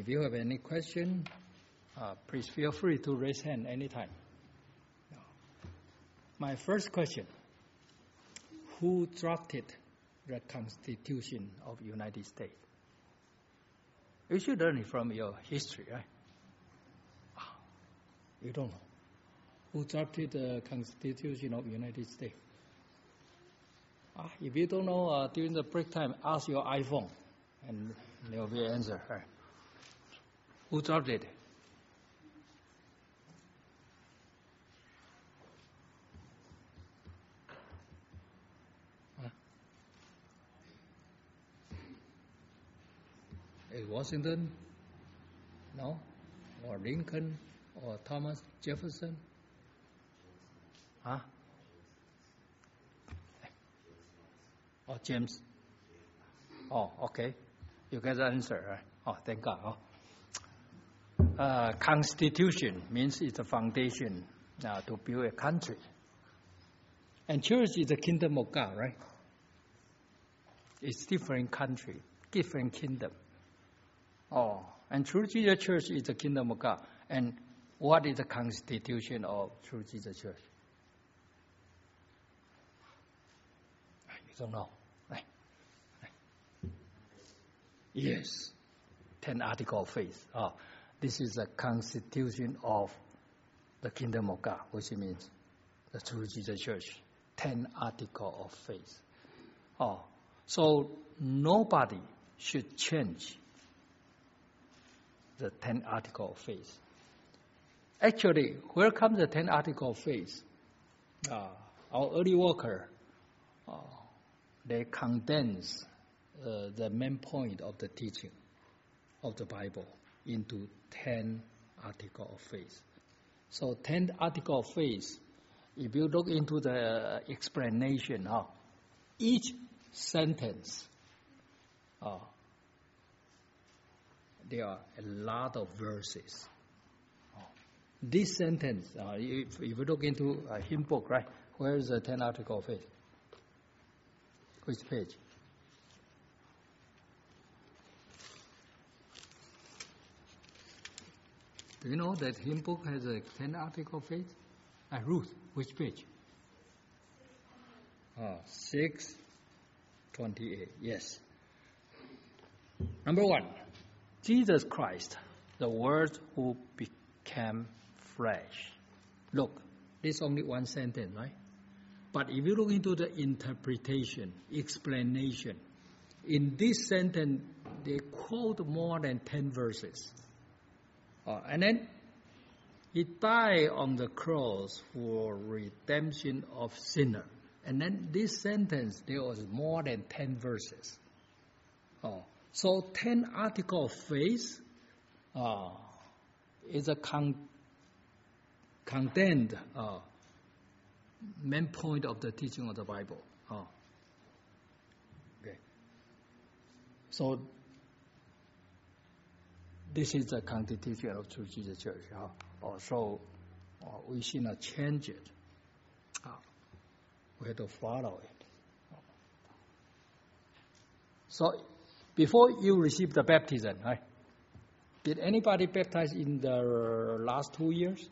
If you have any question, please feel free to raise hand anytime. My first question, who drafted the Constitution of the United States? You should learn it from your history, right? You don't know. Who drafted the Constitution of the United States? If you don't know, during the break time, ask your iPhone, and there will be an answer. Right? Who drafted it? Is Washington? No? Or Lincoln? Or Thomas Jefferson? Or James? Oh, okay. You get the answer, right? Oh, thank God. Constitution means it's a foundation to build a country. And church is the kingdom of God, right? It's different country, different kingdom. And True Jesus Church is the kingdom of God. And what is the constitution of True Jesus Church? You don't know, right? Yes, 10 Articles of Faith. This is the constitution of the kingdom of God, which means the True Jesus Church. 10 Articles of Faith. So nobody should change the 10 Articles of Faith. Actually, where comes the 10 Articles of Faith? Our early worker, they condense the main point of the teaching of the Bible into 10 Articles of Faith. So 10 Articles of Faith, if you look into the explanation, each sentence, there are a lot of verses. This sentence, if you look into a hymn book, right? Where is the 10 Articles of Faith? Which page? Do you know that hymn book has a 10 Articles of Faith? Ruth, which page? 628, yes. Number 1, Jesus Christ, the Word who became flesh. Look, this is only one sentence, right? But if you look into the interpretation, explanation, in this sentence, they quote more than 10 verses. And then, He died on the cross for redemption of sinner. And then this sentence, there was more than 10 verses. So 10 Articles of Faith is a condensed main point of the teaching of the Bible. Okay. So this is the constitution of True Jesus Church. So we should not change it. We have to follow it. So before you receive the baptism, right? Did anybody baptize in the last 2 years?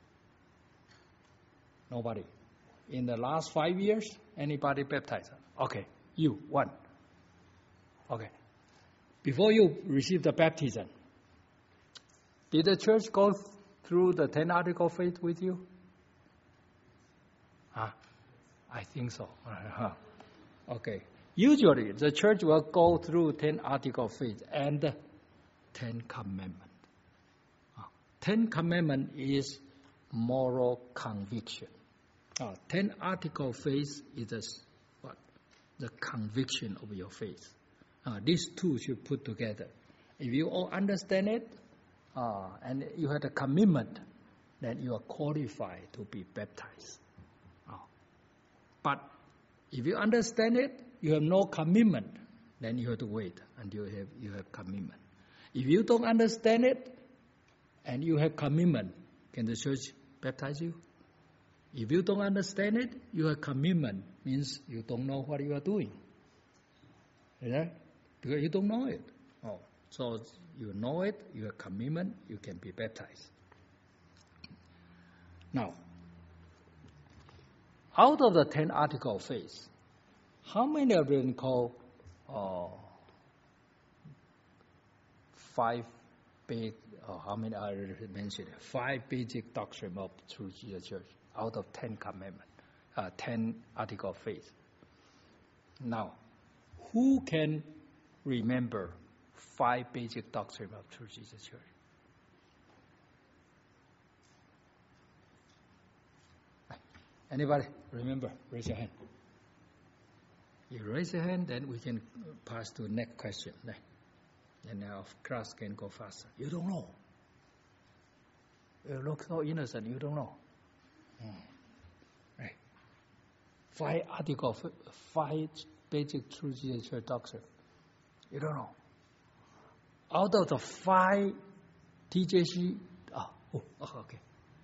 Nobody. In the last 5 years, anybody baptized? Okay, you, one. Okay. Before you receive the baptism, did the church go through the 10 Articles of Faith with you? I think so. Okay. Usually, the church will go through 10 Articles of Faith and 10 Commandments. 10 Commandments is moral conviction. 10 Articles of Faith is the conviction of your faith. These two should put together. If you all understand it, and you have a commitment, then you are qualified to be baptized. But if you understand it, you have no commitment, then you have to wait until you have commitment. If you don't understand it, and you have commitment, can the church baptize you? If you don't understand it, you have commitment, means you don't know what you are doing. Right? Because you don't know it. So you know it, you have commitment, you can be baptized. Now, out of the 10 articles of faith, how many of them call 5 big, or how many I already mentioned, 5 basic doctrines of True Jesus Church out of 10 commandments, 10 articles of faith? Now, who can remember 5 basic doctrines of True Jesus Church? Anybody remember? Raise your hand. You raise your hand, then we can pass to the next question. And now class can go faster. You don't know. You look so innocent, you don't know. Right. 5 articles, 5 basic True Jesus Church doctrine. You don't know. Out of the 5 TJC, okay.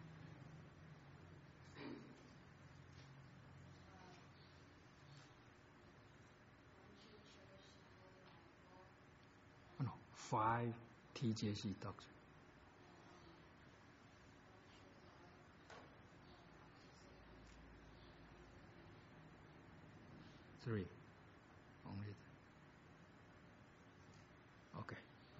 No, 5 TJC doctrine. 3. Only. Okay.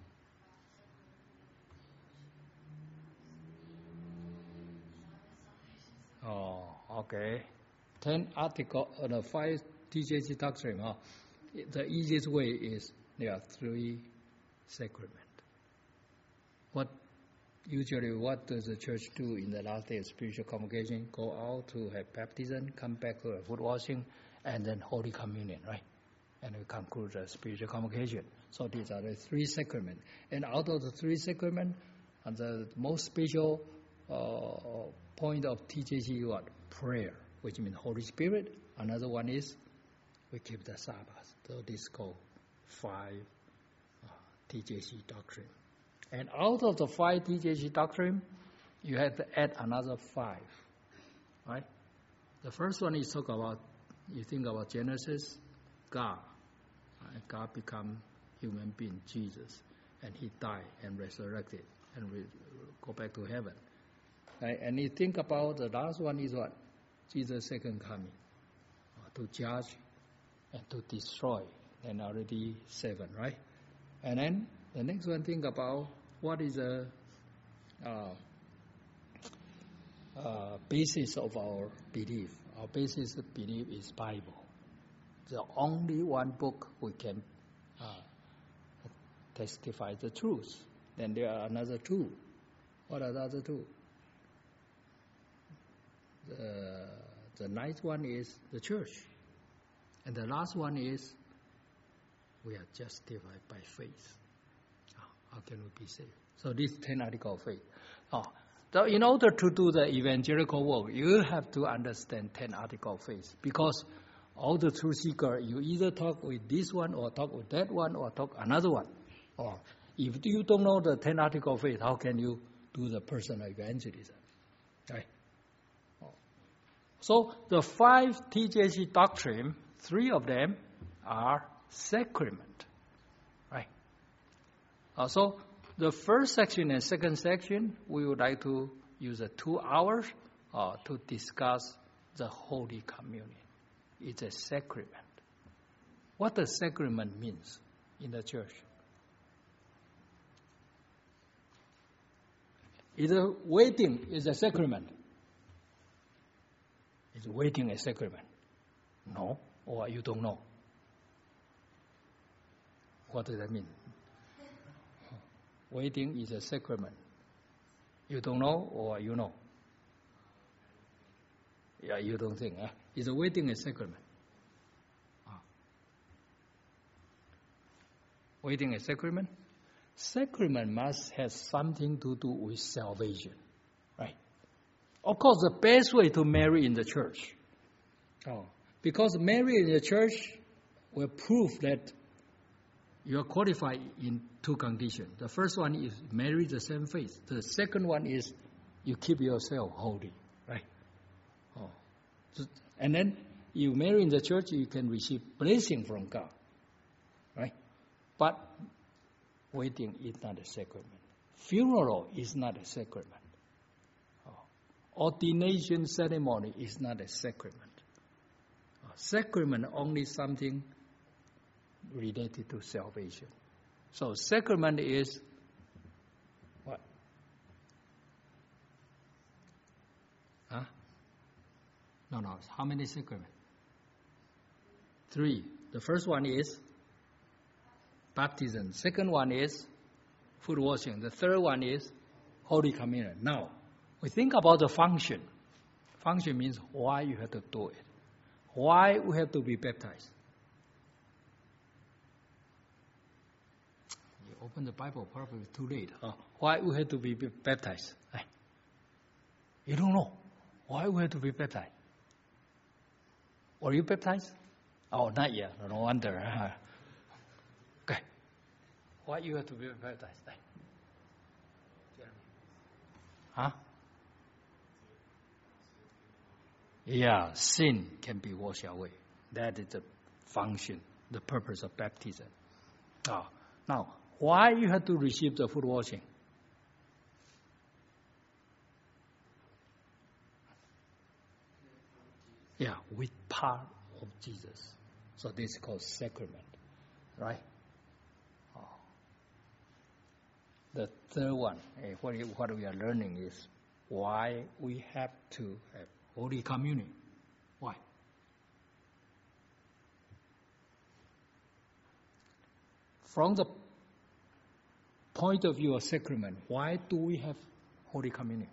Oh, okay. 10 article, 5 TJC doctrine. The easiest way is there are 3 sacraments. What does the church do in the last day of spiritual convocation? Go out to have baptism, come back to foot washing, and then Holy Communion, right? And we conclude the spiritual convocation. So these are the 3 sacraments. And out of the 3 sacraments, the most special point of TJC is what? Prayer, which means Holy Spirit. Another one is we keep the Sabbath. So this is called 5 TJC doctrine. And out of the 5 TJC doctrine, you have to add another 5, right? The first one is talk about, you think about Genesis, God. God become human being, Jesus, and He died and resurrected and go back to heaven. Right? And you think about the last one is what? Jesus' second coming, to judge and to destroy, and already 7, right? And then the next one, think about what is the basis of our belief. Our basis of belief is Bible. The only one book we can testify the truth. Then there are another 2. What are the other 2? The ninth one is the church. And the last one is we are justified by faith. How can we be saved? So this 10 articles of faith. So in order to do the evangelical work, you have to understand 10 articles of faith. Because all the truth seekers, you either talk with this one or talk with that one or talk another one. Or if you don't know the 10 articles of faith, how can you do the personal evangelism? Right? So the 5 TJC doctrine, 3 of them are sacrament. Right? So the first section and second section, we would like to use 2 hours to discuss the Holy Communion. It's a sacrament. What does sacrament means in the church? Is a wedding is a sacrament? Is wedding a sacrament? No, or you don't know. What does that mean? Wedding is a sacrament. You don't know, or you know? Yeah, you don't think. Is a wedding a sacrament? Wedding a sacrament? Sacrament must have something to do with salvation, right? Of course, the best way to marry in the church. Because marry in the church will prove that you are qualified in 2 conditions. The first one is marry the same faith. The second one is you keep yourself holy, right? And then you marry in the church, you can receive blessing from God, right? But wedding is not a sacrament. Funeral is not a sacrament. Ordination ceremony is not a sacrament. Sacrament only something related to salvation. So sacrament is what? Huh? No. How many sacraments? 3. The first one is baptism. Second one is foot washing. The third one is Holy Communion. Now, we think about the function. Function means why you have to do it. Why we have to be baptized. You open the Bible, probably too late. Why we have to be baptized? You don't know why we have to be baptized. Were you baptized? Oh, not yet. No wonder. Okay. Why you have to be baptized? Huh? Yeah, sin can be washed away. That is the function, the purpose of baptism. Now, why you have to receive the foot washing? Yeah, with part of Jesus. So this is called sacrament, right? The third one, what we are learning is why we have to have Holy Communion. Why? From the point of view of sacrament, why do we have Holy Communion?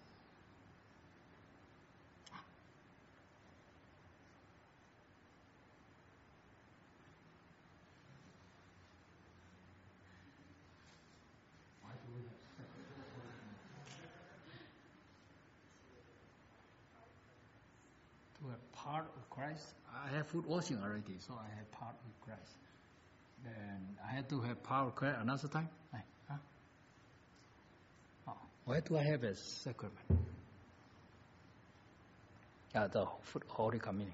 To have part of Christ. I have foot washing already, so I have part with Christ. Then I had to have part of Christ another time. Why do I have a sacrament? The Holy Communion.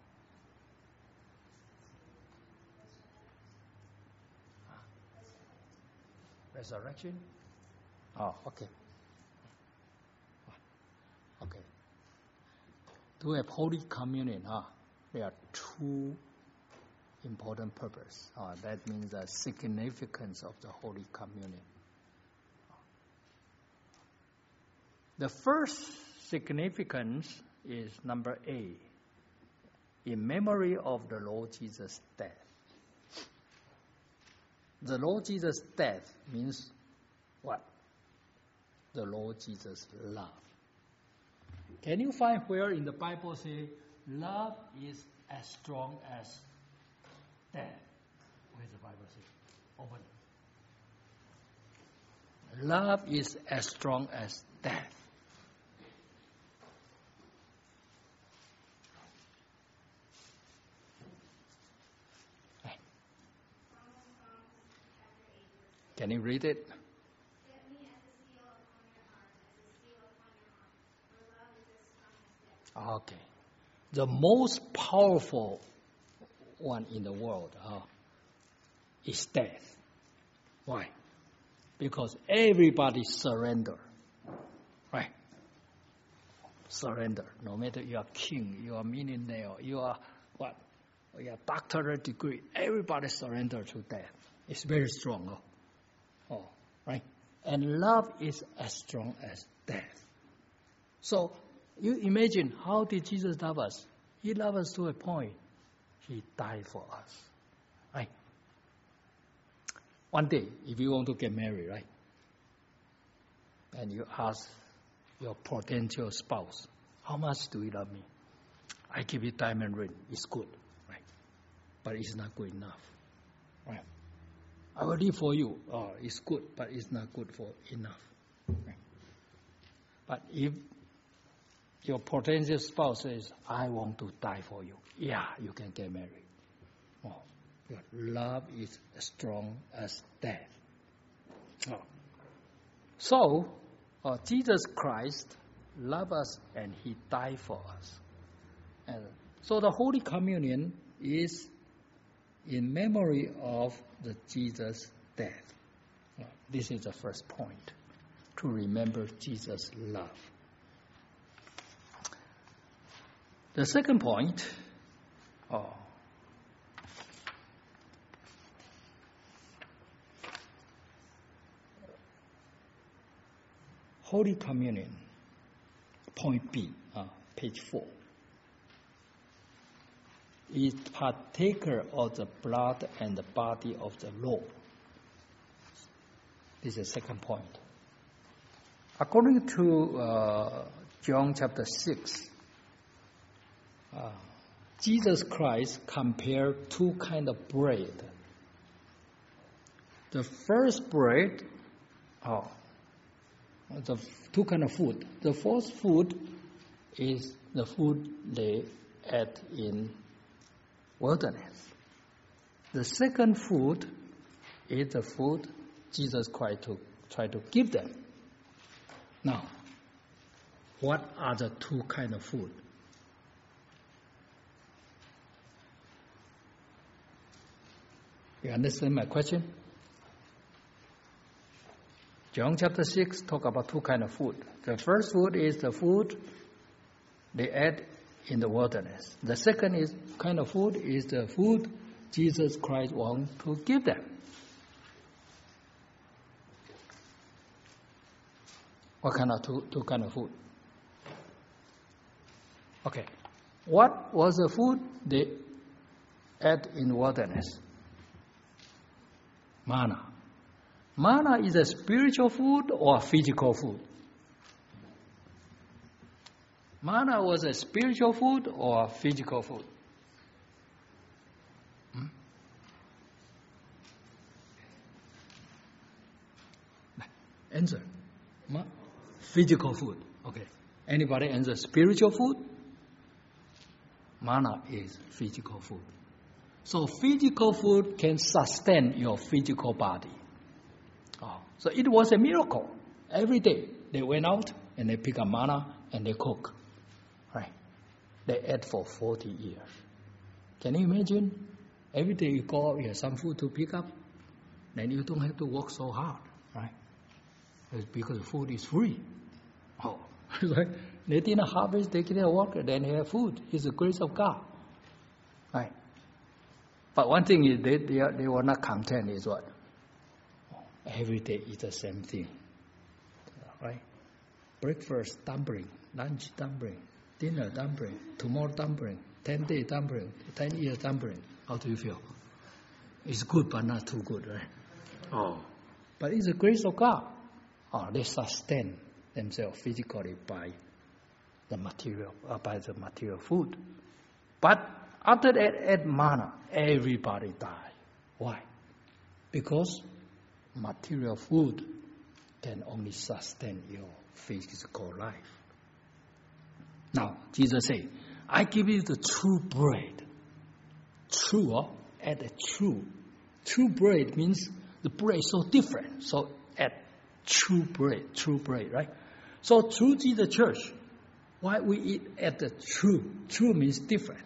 Resurrection? Okay. Okay. To have Holy Communion, there are 2 important purposes. That means the significance of the Holy Communion. The first significance is number A, in memory of the Lord Jesus' death. The Lord Jesus' death means what? The Lord Jesus' love. Can you find where in the Bible say love is as strong as death? Where does the Bible say? Open. Love is as strong as death. Can you read it? Okay. The most powerful one in the world is death. Why? Because everybody surrender. Right? Surrender. No matter you are king, you are millionaire, you are what? You are doctorate degree. Everybody surrender to death. It's very strong. Right? And love is as strong as death. So, you imagine, how did Jesus love us? He loved us to a point. He died for us. Right? One day, if you want to get married, right? And you ask your potential spouse, how much do you love me? I give you diamond ring. It's good. Right? But it's not good enough. Right? I will live for you. It's good, but it's not good for enough. Right? But if your potential spouse says, I want to die for you, yeah, you can get married. Your love is as strong as death. So, Jesus Christ loved us and He died for us. And so the Holy Communion is in memory of the Jesus' death. This is the first point, to remember Jesus' love. The second point, Holy Communion, point B, page 4. Is partaker of the blood and the body of the Lord. This is the second point. According to John chapter 6, Jesus Christ compared two kinds of bread. The first bread, the two kinds of food. The first food is the food they ate in wilderness. The second food is the food Jesus Christ tried to give them. Now, what are the two kinds of food? You understand my question? John chapter 6 talk about two kinds of food. The first food is the food they ate in the wilderness. The second kind of food is the food Jesus Christ wants to give them. What kind of two kind of food? Okay. What was the food they ate in wilderness? Manna. Manna is a spiritual food or physical food? Manna was a spiritual food or physical food? Answer. Physical food. Okay. Anybody answer spiritual food? Manna is physical food. So physical food can sustain your physical body. So it was a miracle. Every day they went out and they pick up manna and they cook. Right? They ate for 40 years. Can you imagine? Every day you go out, you have some food to pick up, then you don't have to work so hard. Right? It's because food is free. Right? They didn't harvest, they didn't work, then they have food. It's the grace of God. Right? But one thing is they were not content is what? Every day eat the same thing. Right? Breakfast dumpling, lunch dumpling, dinner dumpling, tomorrow dumpling, 10-day dumpling, 10-year dumpling. How do you feel? It's good but not too good, right? But it's the grace of God. They sustain themselves physically by the material food. But after that, at manna, everybody died. Why? Because material food can only sustain your physical life. Now, Jesus said, I give you the true bread. True, add a true. True bread means the bread is so different. So add true bread, right? So true is the church. Why we eat at the true? True means different.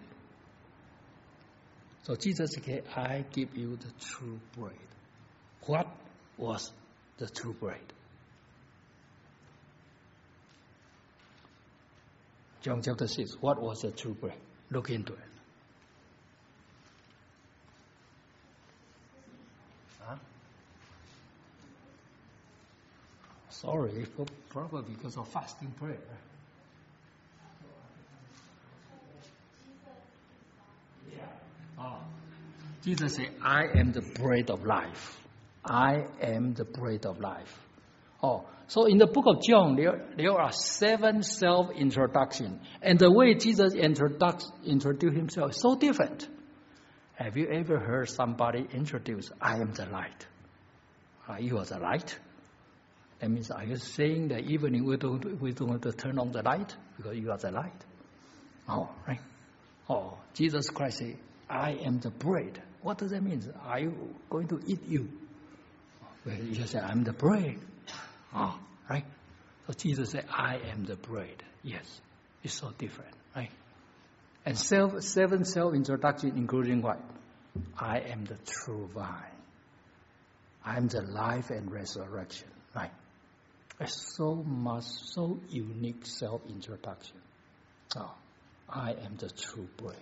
So Jesus said, I give you the true bread. What was the true bread? John chapter 6, what was the true bread? Look into it. Sorry, probably because of fasting prayer. Jesus said, I am the bread of life. I am the bread of life. So in the book of John, there are 7 self-introductions. And the way Jesus introduced himself is so different. Have you ever heard somebody introduce, I am the light? You are the light? That means, are you saying that evening we don't have to turn on the light because you are the light? Right? Jesus Christ said, I am the bread. What does that mean? Are you going to eat you? Well, you say, I'm the bread. Right? So Jesus said, I am the bread. Yes, it's so different, right? And 7 self-introduction, including what? I am the true vine. I am the life and resurrection. Right? It's so unique self-introduction. I am the true bread.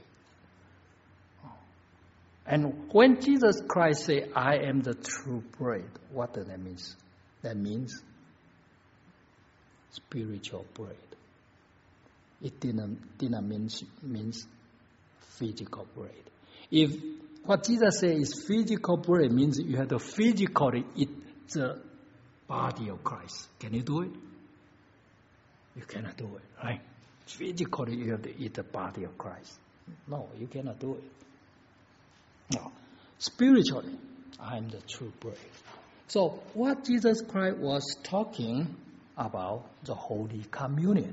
And when Jesus Christ said, I am the true bread, what does that mean? That means spiritual bread. It didn't means physical bread. If what Jesus said is physical bread, means you have to physically eat the body of Christ. Can you do it? You cannot do it, right? Physically you have to eat the body of Christ. No, you cannot do it. No. Spiritually, I am the true bread. So what Jesus Christ was talking about, the Holy Communion.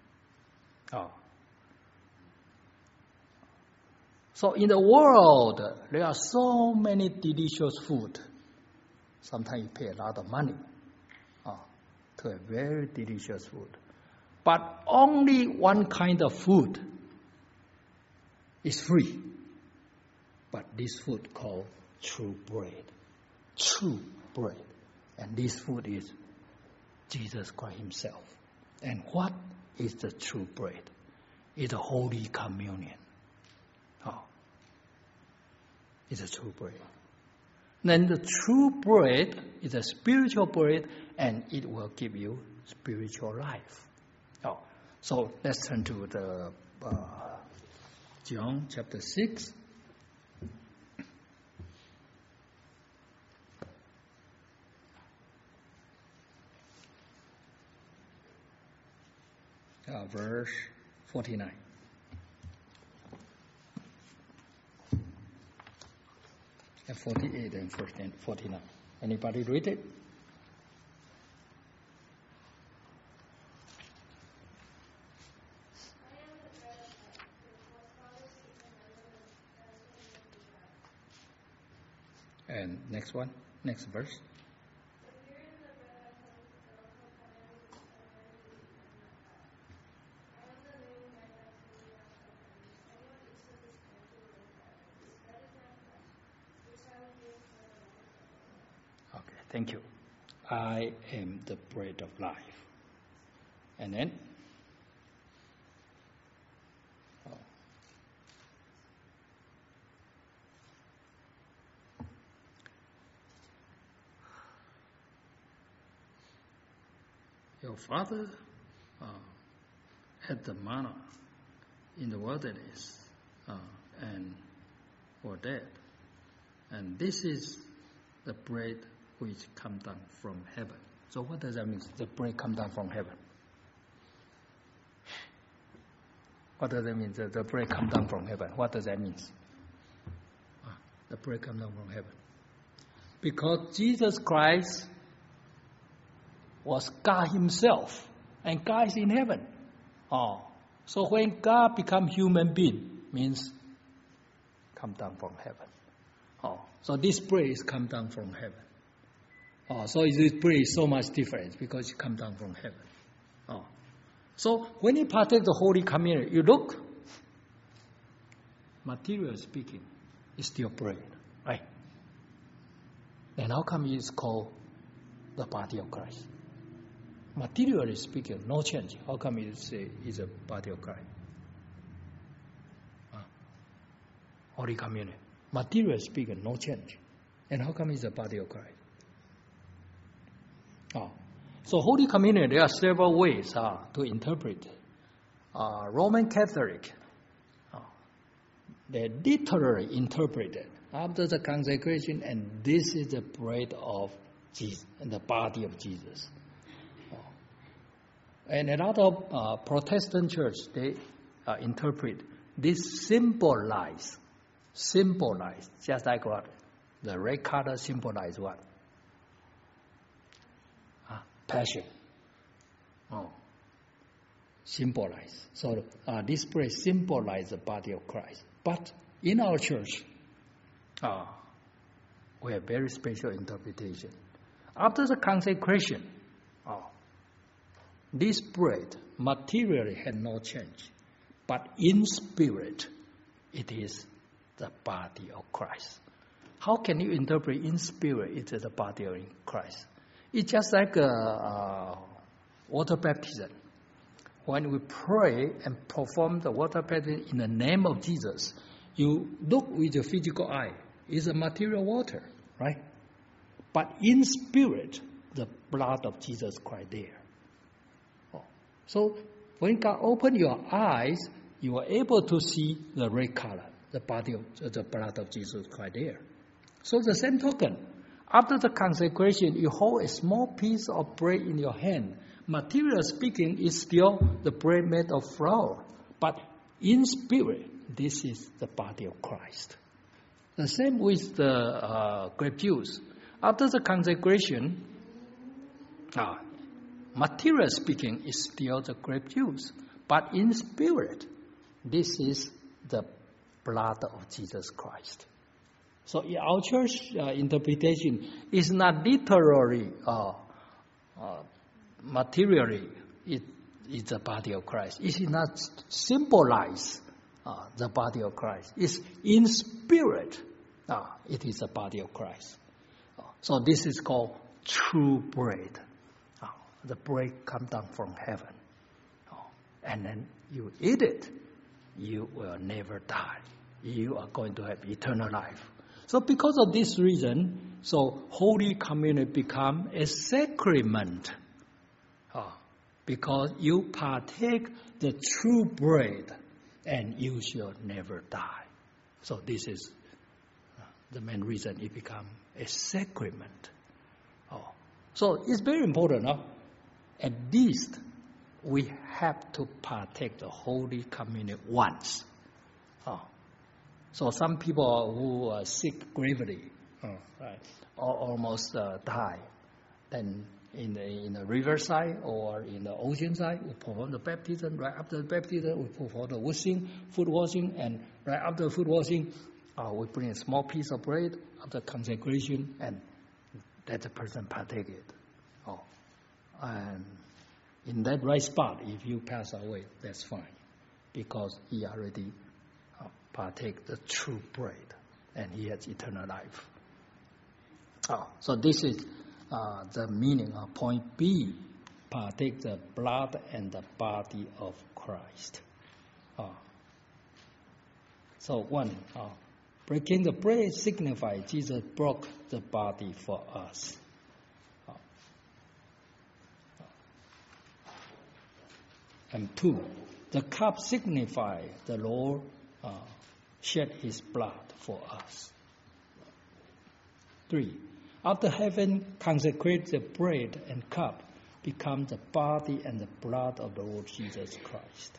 So in the world, there are so many delicious food. Sometimes you pay a lot of money to a very delicious food. But only one kind of food is free. But this food called true bread. True bread. And this food is Jesus Christ Himself. And what is the true bread? It's the Holy Communion. It's a true bread. Then the true bread is a spiritual bread, and it will give you spiritual life. So let's turn to the John chapter 6. Verse 49. And 48 and 49. Anybody read it? And next one, next verse. Thank you. I am the bread of life. And then, your father had the manna in the wilderness and were dead. And this is the bread which come down from heaven. So what does that mean? The bread come down from heaven. What does that mean? The bread come down from heaven. What does that mean? The bread come down from heaven. Because Jesus Christ was God Himself, and God is in heaven. So when God become human being, means come down from heaven. So this bread is come down from heaven. So this bread is so much different because it come down from heaven. So when you partake the Holy Communion, you look, materially speaking, it's still bread, right? Then how come it's called the body of Christ? Materially speaking, no change. How come you say it's a body of Christ? Holy Communion. Materially speaking, no change. And how come it's the body of Christ? So Holy Communion, there are several ways to interpret. Roman Catholic, they literally interpret it after the consecration, and this is the bread of Jesus and the body of Jesus. And a lot of Protestant church, they interpret this symbolize, just like what? The red color symbolize what? Passion. Symbolize. So this bread symbolize the body of Christ. But in our church, we have very special interpretation. After the consecration, this bread materially had no change, but in spirit, it is the body of Christ. How can you interpret in spirit it is the body of Christ? It's just like water baptism. When we pray and perform the water baptism in the name of Jesus, you look with your physical eye. It's a material water, right? But in spirit, the blood of Jesus Christ there. So when God opened your eyes, you are able to see the red color, the body of the blood of Jesus Christ there. So the same token, after the consecration, you hold a small piece of bread in your hand. Material speaking, is still the bread made of flour. But in spirit, this is the body of Christ. The same with the grape juice. After the consecration, material speaking is still the grape juice. But in spirit, this is the blood of Jesus Christ. So in our church interpretation is not literally, materially, it is the body of Christ. It is not symbolize the body of Christ. It's in spirit, it is the body of Christ. So this is called true bread. The bread comes down from heaven. And then you eat it, you will never die. You are going to have eternal life. So because of this reason, so Holy Communion become a sacrament. Because you partake the true bread and you shall never die. So this is the main reason it become a sacrament. So it's very important. At least we have to partake the Holy Communion once. So some people who are sick gravely, right, or almost die, then in the riverside or in the ocean side, we perform the baptism. Right after the baptism, we perform the foot washing, and right after the foot washing, we bring a small piece of bread after consecration, and let the person partake it. And in that right spot, if you pass away, that's fine, because he already partake the true bread, and he has eternal life. So this is the meaning of point B, partake the blood and the body of Christ. So one, breaking the bread signifies Jesus broke the body for us. And two, the cup signifies the Lord shed his blood for us. Three, after having consecrated the bread and cup, become the body and the blood of the Lord Jesus Christ.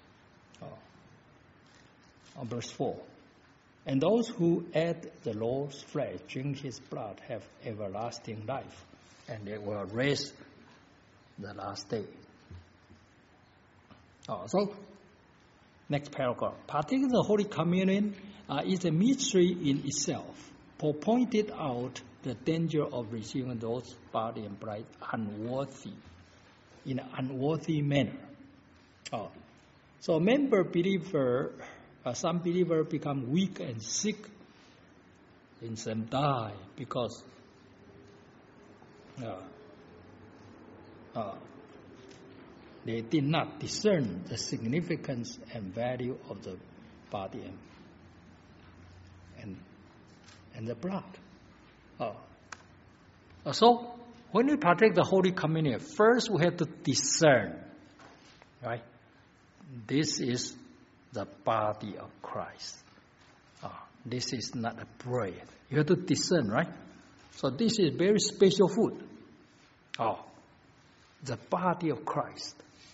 Verse 4, and those who eat the Lord's flesh, drink his blood, have everlasting life, and they will raise the last day. So, next paragraph. Partaking the Holy Communion is a mystery in itself. Paul pointed out the danger of receiving those body and blood in an unworthy manner. So, some believers become weak and sick, and some die because they did not discern the significance and value of the body and the blood. So, when we partake the Holy Communion, first we have to discern, right? This is the body of Christ. This is not a bread. You have to discern, right? So this is very special food. The body of Christ.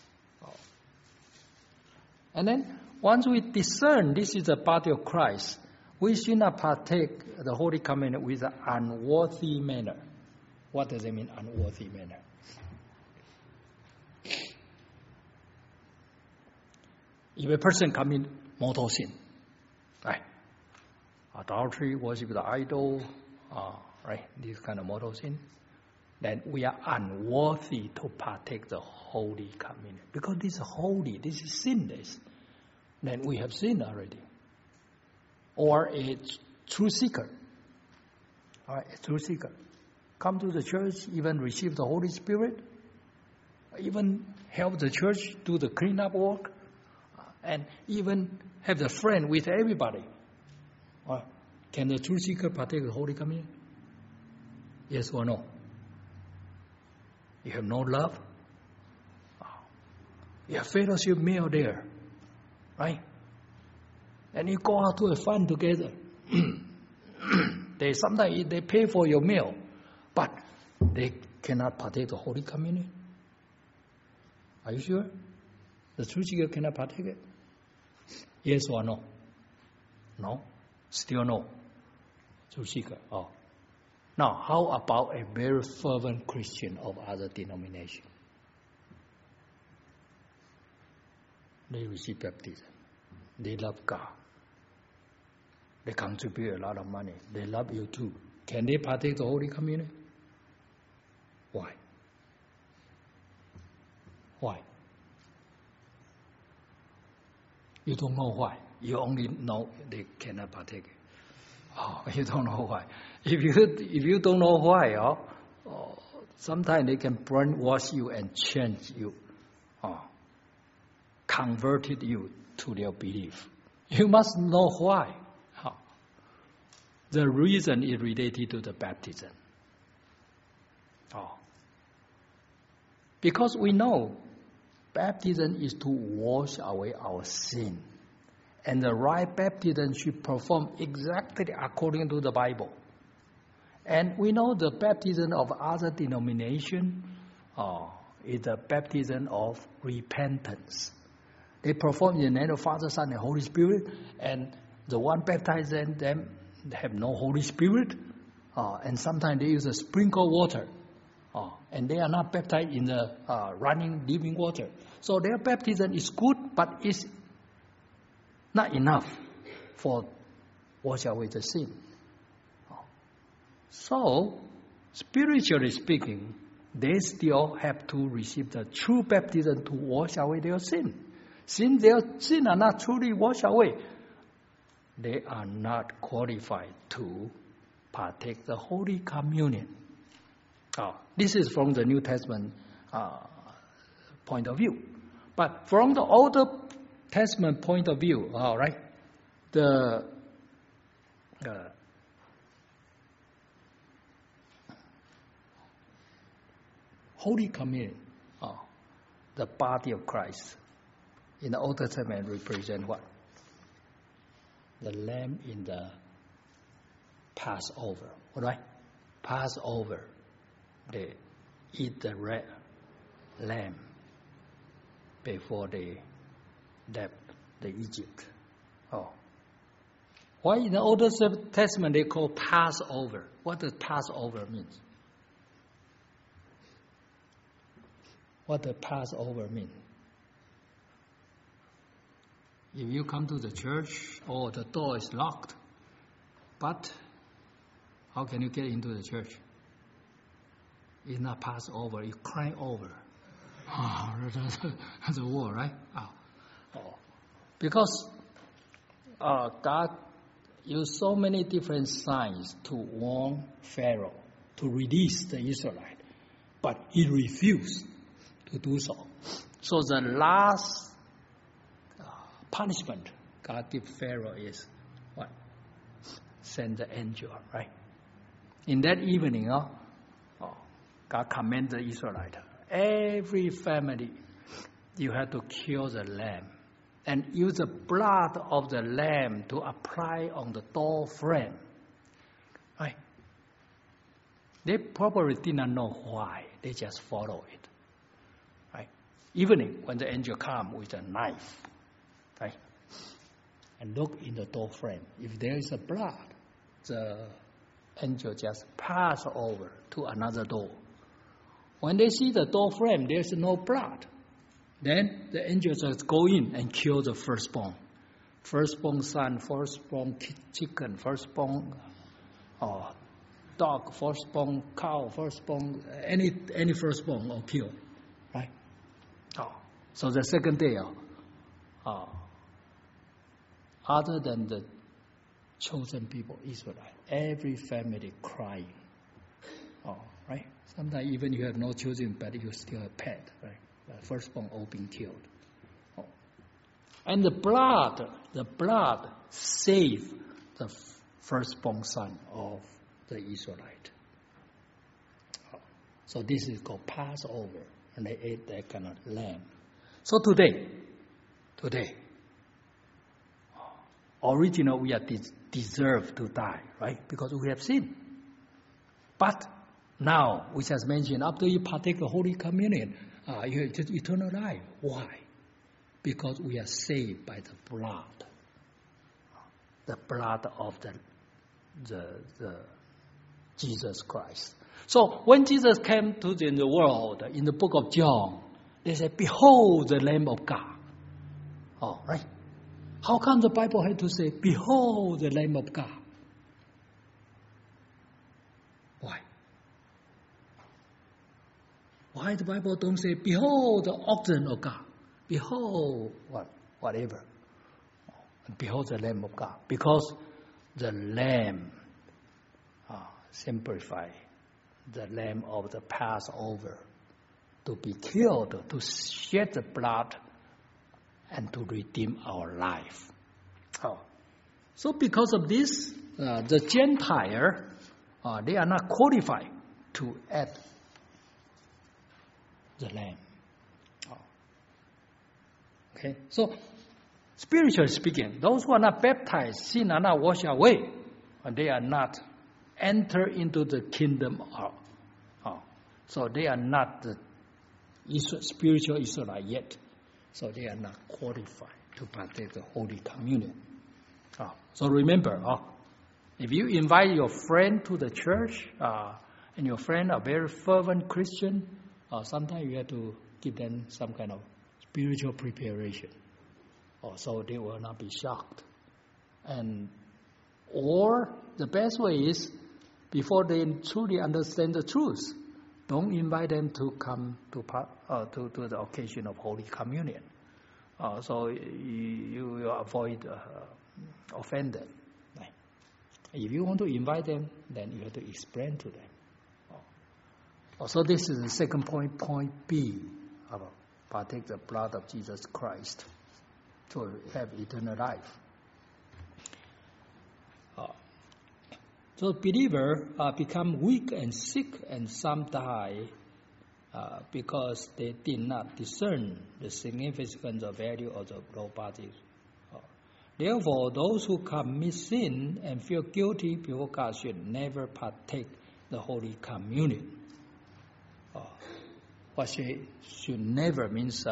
And then, once we discern this is the body of Christ, we should not partake the Holy Communion with an unworthy manner. What does it mean, unworthy manner? If a person commits mortal sin, right? Adultery, worship the idol, right? This kind of mortal sin, then we are unworthy to partake the Holy Communion. Because this is holy, this is sinless. Then we have sinned already. Or a true seeker, All right, a truth seeker. Come to the church, even receive the Holy Spirit, even help the church do the cleanup work, and even have the friend with everybody. Can the truth seeker partake of the Holy Communion? Yes or no? You have no love? You have fellowship meal there, right? And you go out to have fun together. Sometimes they pay for your meal, but they cannot partake the Holy Communion. Are you sure? The truth seeker cannot partake it? Yes or no? No? Still no? Truth seeker. Oh. Now, how about a very fervent Christian of other denomination? They receive baptism. They love God. They contribute a lot of money. They love you too. Can they partake the Holy Communion? Why? Why? You don't know why. You only know they cannot partake. Oh, you don't know why. If you don't know why, sometimes they can brainwash you and change you, converted you to their belief. You must know why. The reason is related to the baptism. Because we know baptism is to wash away our sin. And the right baptism should perform exactly according to the Bible. And we know the baptism of other denomination is the baptism of repentance. They perform in the name of Father, Son, and Holy Spirit, and the one baptizing them have no Holy Spirit, and sometimes they use a sprinkle water, and they are not baptized in the running living water. So their baptism is good, but it's not enough for wash away the sin. So, spiritually speaking, they still have to receive the true baptism to wash away their sin. Since their sin are not truly washed away, they are not qualified to partake the Holy Communion. This is from the New Testament point of view. But from the Old Testament point of view, all right, the Holy Communion, the body of Christ, in the Old Testament represent what? The lamb in the Passover, all right? Passover, they eat the red lamb before they left the Egypt. Why in the Old Testament they call Passover? What does Passover mean? What does Passover mean? If you come to the church, the door is locked, but how can you get into the church? It's not Passover, it's crying over. That's a war, right? Because God used so many different signs to warn Pharaoh to release the Israelites, but he refused to do so. So the last punishment God gives Pharaoh is what? Send the angel, right? In that evening, God commanded the Israelites, every family, you have to kill the lamb and use the blood of the lamb to apply on the door frame. Right? They probably did not know why. They just follow it. Right? Evening, when the angel comes with a knife, right? And look in the door frame. If there is a blood, the angel just pass over to another door. When they see the door frame, there's no blood. Then the angel just go in and kill the firstborn. Firstborn son, firstborn chicken, firstborn dog, firstborn cow, firstborn, any firstborn or kill. Right? So the second day, other than the chosen people, Israelite. Every family crying. Oh, right? Sometimes even you have no children, but you still have pet, right? The firstborn all being killed. Oh. And the blood saved the firstborn son of the Israelite. Oh. So this is called Passover, and they ate that kind of lamb. So today, originally we are deserved to die, right? Because we have sinned. But now, we just mentioned, after you partake the Holy Communion, you have just eternal life. Why? Because we are saved by the blood of the Jesus Christ. So when Jesus came to the world, in the book of John, they said, "Behold the Lamb of God." Oh, right? How come the Bible had to say, "Behold the Lamb of God"? Why? Why the Bible don't say, "Behold the oxen of God"? Behold whatever. Behold the Lamb of God. Because the Lamb simplify the Lamb of the Passover to be killed, to shed the blood, and to redeem our life. Oh. So because of this, the Gentile, they are not qualified to add the Lamb. Oh. Okay, so spiritually speaking, those who are not baptized, sin are not washed away, and they are not enter into the kingdom of. So they are not the spiritual Israelite yet. So they are not qualified to partake the Holy Communion. So remember, if you invite your friend to the church, and your friend are very fervent Christian, sometimes you have to give them some kind of spiritual preparation, so they will not be shocked. Or the best way is, before they truly understand the truth, don't invite them to come to the occasion of Holy Communion. So you will avoid offend them. Right? If you want to invite them, then you have to explain to them. So this is the second point, point B, about partake the blood of Jesus Christ to have eternal life. So believers become weak and sick, and some die because they did not discern the significance or value of the blood body. Therefore, those who commit sin and feel guilty before God should never partake the Holy Communion. What should never means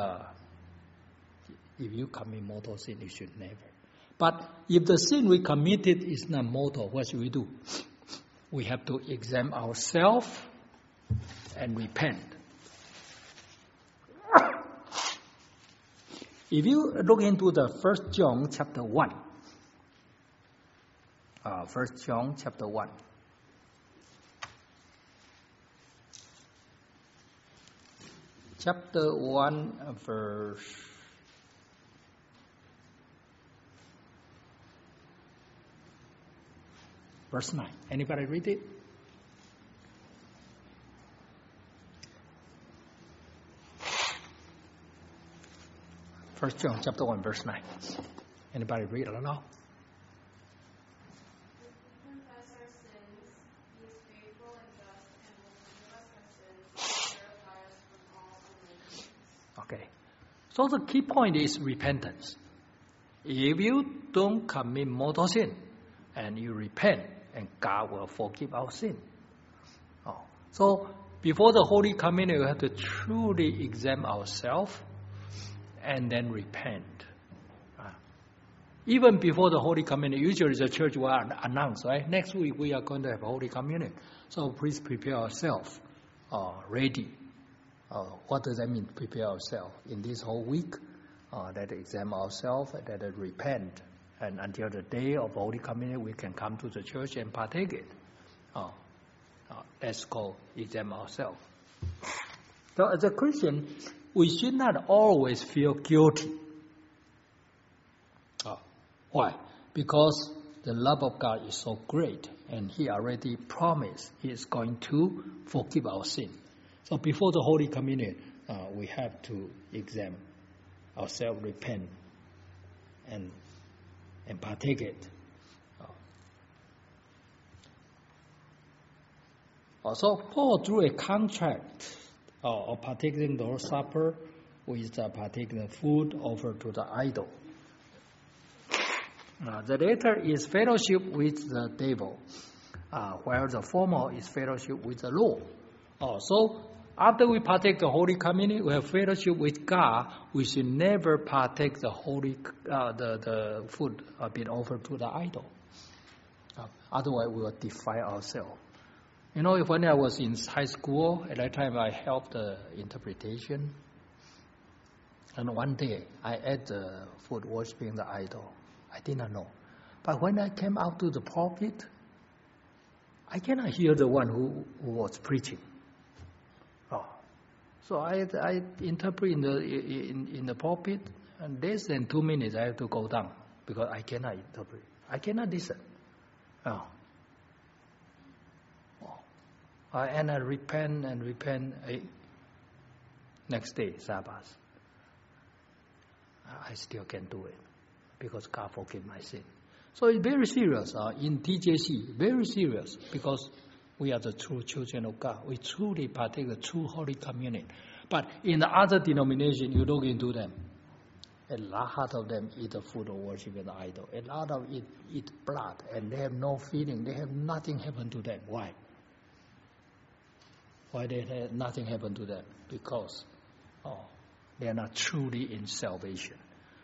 if you commit mortal sin, you should never. But if the sin we committed is not mortal, what should we do? We have to examine ourselves and repent. If you look into the 1 John chapter 1, 1 John chapter 1, chapter 1 verse 9. Anybody read it? First John chapter 1 verse 9. Anybody read it now? Confess our sins. He is faithful and just and will forgive us our sins and purify us from all unrighteousness. Okay. So the key point is repentance. If you don't commit mortal sin and you repent, and God will forgive our sin. So before the Holy Communion, we have to truly examine ourselves and then repent. Even before the Holy Communion, usually the church will announce, right? Next week we are going to have Holy Communion. So please prepare ourselves ready. What does that mean, prepare ourselves? In this whole week, let us examine ourselves, let us repent. And until the day of Holy Communion, we can come to the church and partake it. Let's go examine ourselves. So as a Christian, we should not always feel guilty. Why? Because the love of God is so great, and He already promised He is going to forgive our sin. So before the Holy Communion, we have to examine ourselves, repent, and partake it. So Paul drew a contract of partaking the Lord's Supper with partaking the food offered to the idol. The latter is fellowship with the devil, while the former is fellowship with the law. So after we partake the Holy Communion, we have fellowship with God. We should never partake the the food being offered to the idol. Otherwise, we will defile ourselves. You know, when I was in high school, at that time I helped the interpretation. And one day, I ate the food worshiping the idol. I did not know. But when I came out to the pulpit, I cannot hear the one who was preaching. So I interpret in the pulpit, and less than 2 minutes I have to go down because I cannot interpret. I cannot listen. And I repent. Next day, Sabbath. I still can't do it because God forgave my sin. So it's very serious in TJC, very serious, because we are the true children of God. We truly partake the true Holy Communion. But in the other denomination, you look into them. A lot of them eat the food of worship of the idol. A lot of them eat blood, and they have no feeling. They have nothing happen to them. Why? Why they have nothing happen to them? Because they are not truly in salvation.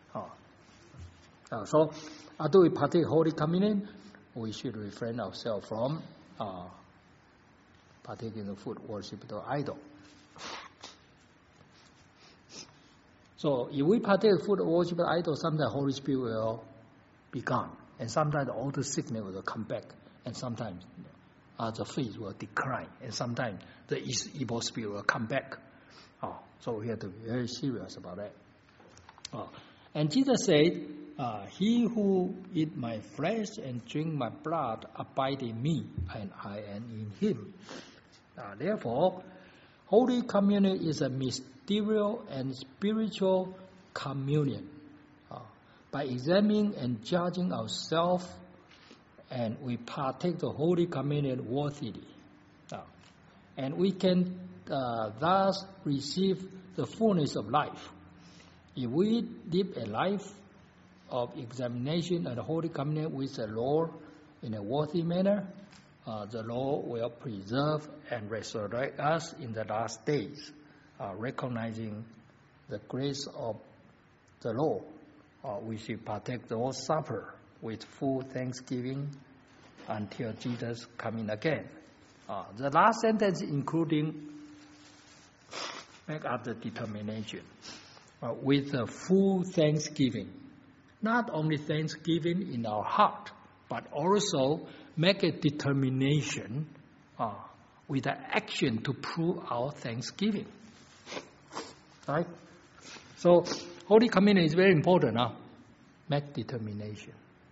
So after we partake Holy Communion, we should refrain ourselves from partaking the food worship the idol. So if we partake the food worship the idol, sometimes the Holy Spirit will be gone, and sometimes all the sickness will come back, and sometimes the faith will decline, and sometimes the evil spirit will come back. So we have to be very serious about that. And Jesus said, "He who eat my flesh and drink my blood abide in me, and I am in him." Therefore, Holy Communion is a mysterious and spiritual communion. By examining and judging ourselves, and we partake the Holy Communion worthily. And we can thus receive the fullness of life. If we live a life of examination and Holy Communion with the Lord in a worthy manner, the Lord will preserve and resurrect us in the last days, recognizing the grace of the Lord. We should partake the Lord's Supper with full thanksgiving until Jesus coming again. The last sentence including make up the determination with a full thanksgiving. Not only thanksgiving in our heart, but also make a determination with the action to prove our thanksgiving. Right? So Holy Communion is very important. Make determination.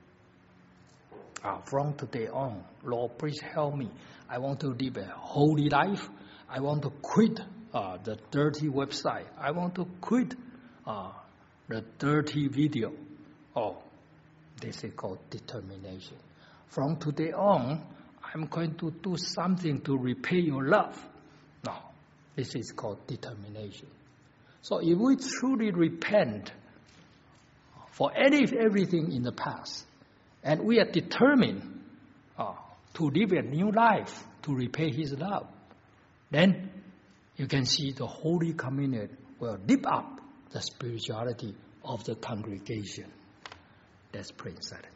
From today on, Lord, please help me. I want to live a holy life. I want to quit the dirty website. I want to quit the dirty video. This is called determination. From today on, I'm going to do something to repay your love. No, this is called determination. So if we truly repent for everything in the past, and we are determined to live a new life to repay His love, then you can see the Holy Communion will lift up the spirituality of the congregation. Let's pray in silence.